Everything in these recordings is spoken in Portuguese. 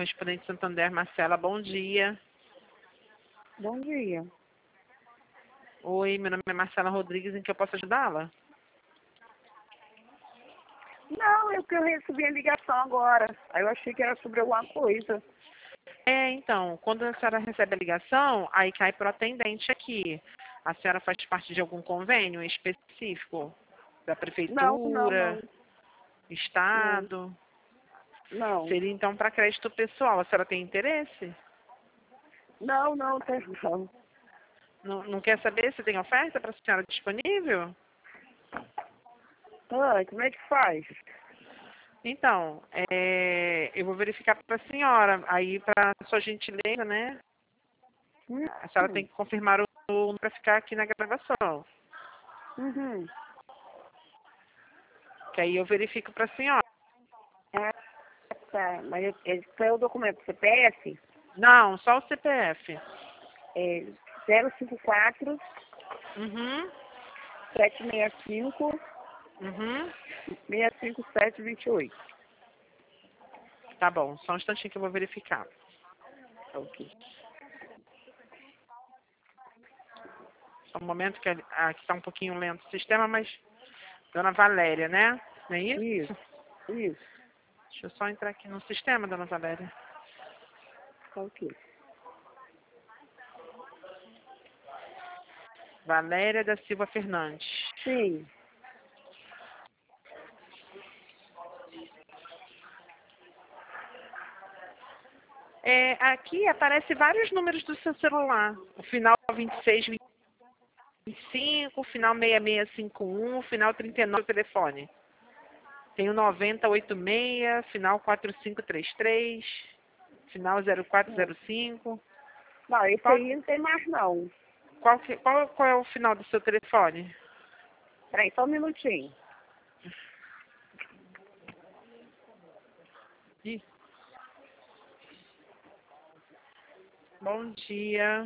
correspondente Santander, Marcela, bom dia. Bom dia. Oi, meu nome é Marcela Rodrigues, em que eu posso ajudá-la? Não, é que eu recebi a ligação agora. Aí eu achei que era sobre alguma coisa. Então, quando a senhora recebe a ligação, aí cai para o atendente aqui. A senhora faz parte de algum convênio específico? Da Não, não, prefeitura, não. Não, estado? não. Seria então para crédito pessoal. A senhora tem interesse? Não, não, tem não. Não quer saber se tem oferta para a senhora disponível? Ah, como é que faz? Então, eu vou verificar para a senhora, aí para sua gentileza, né? Hum, A senhora tem que confirmar o número para ficar aqui na gravação, Uhum. que aí eu verifico para a senhora. Ah, tá. Mas esse é o documento CPF? Não, só o CPF. É 054 Uhum, 765 uhum. 65728. Tá bom, só um instantinho que eu vou verificar. Ok. Só um momento que aqui está um pouquinho lento o sistema, mas Dona Valéria, né? Não é isso? Isso, isso. Deixa eu só entrar aqui no sistema, Dona Valéria. Ok. Valéria da Silva Fernandes. Sim. Aqui aparece vários números do seu celular. O final 26, 25, o final 6651, o final 39 do telefone. Tem o 9086, final 4533, final 0405. Não, esse Qual, aí não tem mais não. qual é o final do seu telefone? Peraí, só um minutinho. Ih, bom dia.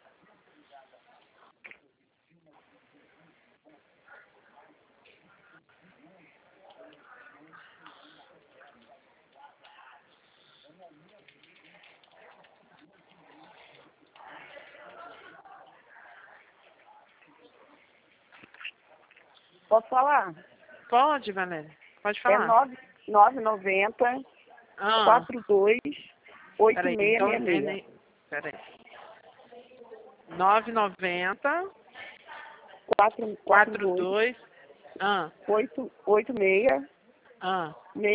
Posso falar? Pode, Valéria? Pode É falar. 990 Ah, 42 peraí, então, 8666. peraí. 990 442 42. Ah, 88666. ah.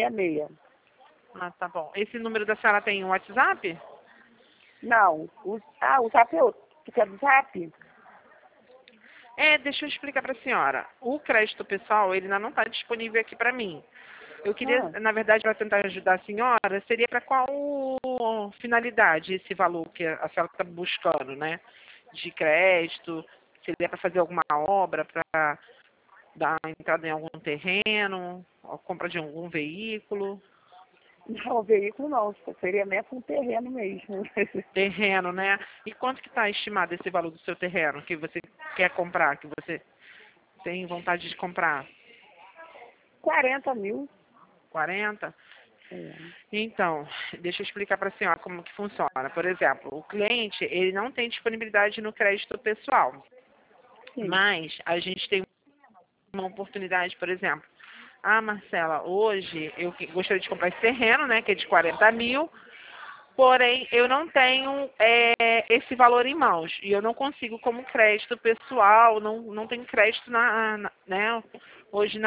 Tá bom. Esse número da senhora tem um WhatsApp? Não, o Zap é outro. Tu quer do Zap? Deixa eu explicar para a senhora. O crédito pessoal, ele ainda não está disponível aqui para mim. Eu queria, Ah, na verdade, para tentar ajudar a senhora, seria para qual finalidade esse valor que a senhora está buscando, né? De crédito, seria para fazer alguma obra, para dar entrada em algum terreno, ou compra de algum veículo. não, o veículo não, seria mesmo um terreno mesmo. Terreno, né? E quanto que está estimado esse valor do seu terreno que você quer comprar, que você tem vontade de comprar? 40 mil. 40? É. Então, deixa eu explicar para a senhora como que funciona. Por exemplo, o cliente, ele não tem disponibilidade no crédito pessoal, Sim. mas a gente tem uma oportunidade, por exemplo. Ah, Marcela, hoje eu gostaria de comprar esse terreno, né, que é de 40 mil, porém eu não tenho esse valor em mãos e eu não consigo como crédito pessoal, não tenho crédito né, hoje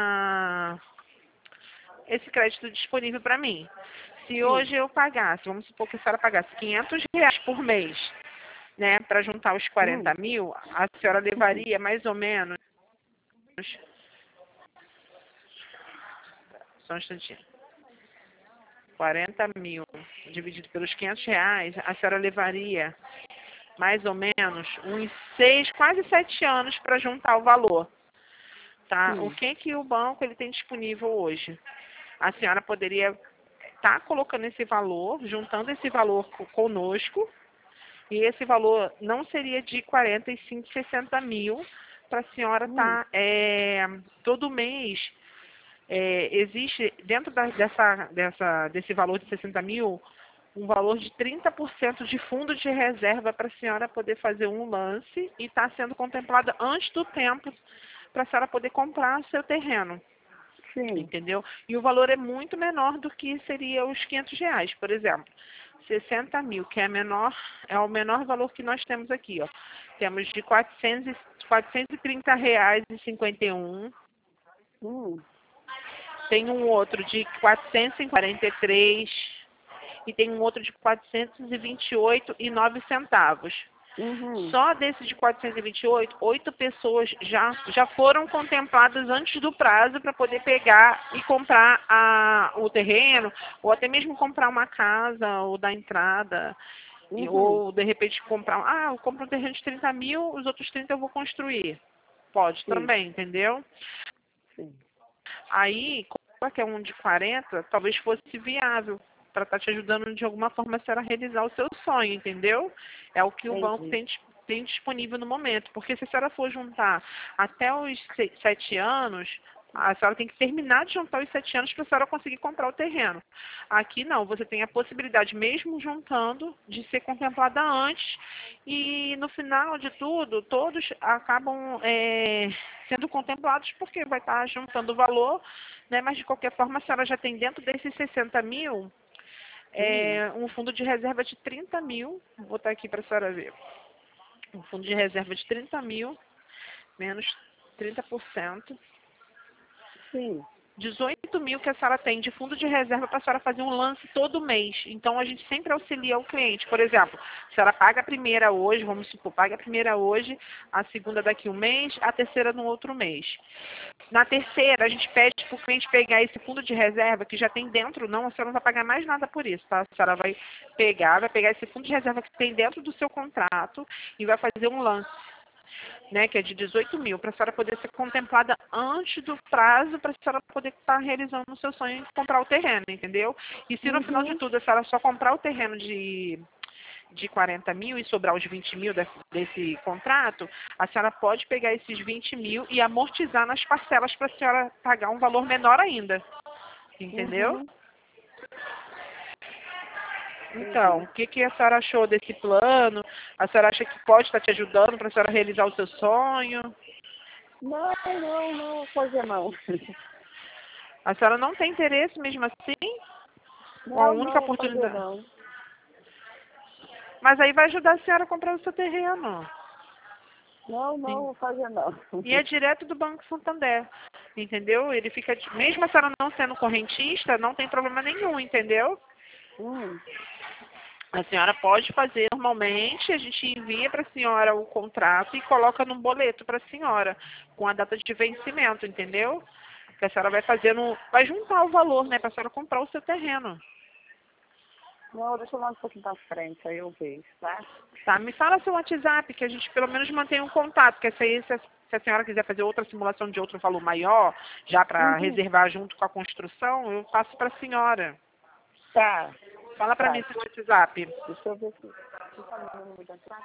esse crédito disponível para mim. Se Sim. hoje eu pagasse, vamos supor que a senhora pagasse R$ 500 por mês, né, para juntar os 40 Hum. mil, a senhora levaria mais ou menos, só um instantinho, 40 mil dividido pelos R$ 500, a senhora levaria mais ou menos uns 6, quase 7 anos para juntar o valor. Tá? O Sim. que o banco ele tem disponível hoje? A senhora poderia estar colocando esse valor, juntando esse valor conosco, e esse valor não seria de 45, 60 mil para a senhora Hum. estar todo mês. Existe dentro desse valor de 60 mil um valor de 30% de fundo de reserva para a senhora poder fazer um lance e está sendo contemplada antes do tempo para a senhora poder comprar seu terreno, Sim. entendeu? E o valor é muito menor do que seria os R$ 500, por exemplo. 60 mil, que é o menor valor que nós temos aqui, ó. Temos de R$ 430,51. Tem um outro de 443 e tem um outro de 428,09 centavos. Só desse de 428, 8 pessoas já foram contempladas antes do prazo para poder pegar e comprar o terreno, ou até mesmo comprar uma casa, ou dar entrada, ou de repente eu compro um terreno de 30 mil, os outros 30 eu vou construir. Pode também, entendeu? Sim. Aí, como é que é um de 40, talvez fosse viável para estar te ajudando de alguma forma a senhora realizar o seu sonho, entendeu? É o que o banco tem disponível no momento. Porque se a senhora for juntar até os 7 anos, a senhora tem que terminar de juntar os 7 anos para a senhora conseguir comprar o terreno. Aqui não, você tem a possibilidade, mesmo juntando, de ser contemplada antes. E no final de tudo, todos acabam sendo contemplados porque vai estar juntando o valor, né? Mas de qualquer forma a senhora já tem dentro desses 60 mil um fundo de reserva de 30 mil. Vou botar aqui para a senhora ver. Um fundo de reserva de 30 mil, menos 30%. Sim. 18 mil que a senhora tem de fundo de reserva para a senhora fazer um lance todo mês. Então, a gente sempre auxilia o cliente. Por exemplo, a senhora paga a primeira hoje, vamos supor, paga a primeira hoje, a segunda daqui um mês, a terceira no outro mês. Na terceira, a gente pede para o cliente pegar esse fundo de reserva que já tem dentro, não, a senhora não vai pagar mais nada por isso, tá? A senhora vai pegar esse fundo de reserva que tem dentro do seu contrato e vai fazer um lance, né, que é de 18 mil, para a senhora poder ser contemplada antes do prazo, para a senhora poder estar realizando o seu sonho de comprar o terreno, entendeu? E se no final de tudo a senhora só comprar o terreno de 40 mil e sobrar os 20 mil desse contrato, a senhora pode pegar esses 20 mil e amortizar nas parcelas para a senhora pagar um valor menor ainda, entendeu? Então, o que a senhora achou desse plano? A senhora acha que pode estar te ajudando para a senhora realizar o seu sonho? Não, fazer não. A senhora não tem interesse mesmo assim? Com a única oportunidade? Não. Mas aí vai ajudar a senhora a comprar o seu terreno. Não, vou fazer não. E é direto do Banco Santander, entendeu? Ele fica, mesmo a senhora não sendo correntista, não tem problema nenhum, entendeu? A senhora pode fazer normalmente, a gente envia para a senhora o contrato e coloca num boleto para a senhora, com a data de vencimento, entendeu? Que a senhora vai juntar o valor, né, para a senhora comprar o seu terreno. Não, deixa eu lá um pouquinho pra frente, aí eu vejo, tá? Tá, me fala seu WhatsApp, que a gente pelo menos mantém um contato, que se a senhora quiser fazer outra simulação de outro valor maior, já para reservar junto com a construção, eu passo para a senhora. Tá. Fala para mim seu WhatsApp. Deixa eu ver aqui. Você sabe o meu número de WhatsApp?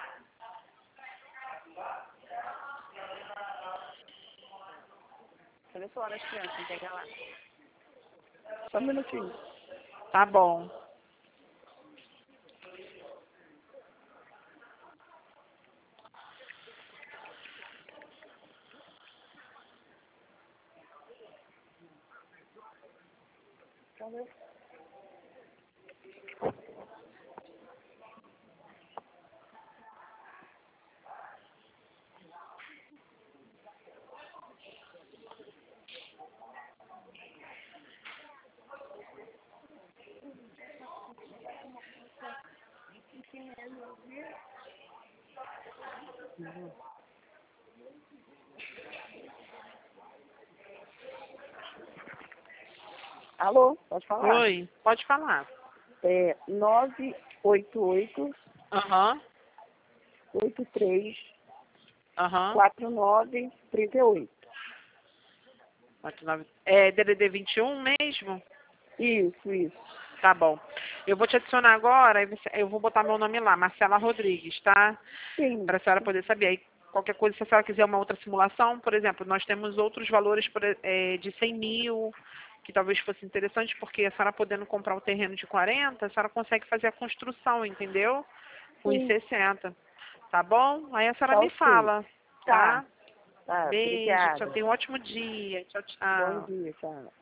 Deixa eu ver se hora as crianças pegar lá. Só um minutinho. Tá bom. Alô, pode falar? Oi, pode falar. 988 Aham, 83 aham. 4938. É DDD 21 mesmo? Isso. Tá bom. Eu vou te adicionar agora, eu vou botar meu nome lá, Marcela Rodrigues, tá? Sim. Para a senhora poder saber. Aí, qualquer coisa, se a senhora quiser uma outra simulação, por exemplo, nós temos outros valores de 100 mil, que talvez fosse interessante, porque a senhora podendo comprar o terreno de 40, a senhora consegue fazer a construção, entendeu? Com os Sim. 60. Tá bom? Aí a senhora Tá me ok. fala, Tá. tá? Tá, Beijo, tchau, obrigada. tenha um ótimo dia. Tchau, Bom tchau. dia, tchau.